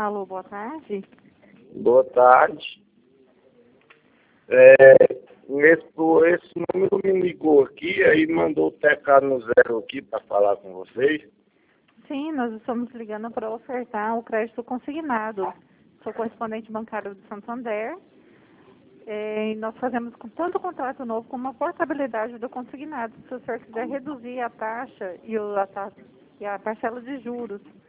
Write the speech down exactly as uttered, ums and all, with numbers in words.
Alô, boa tarde. Boa tarde. É, esse, esse número me ligou aqui, aí mandou o T K no zero aqui para falar com vocês. Sim, nós estamos ligando para ofertar o crédito consignado. Sou correspondente bancário do Santander. É, e nós fazemos com tanto contrato novo como a portabilidade do consignado. Se o senhor quiser reduzir a taxa e, o, a, taxa, e a parcela de juros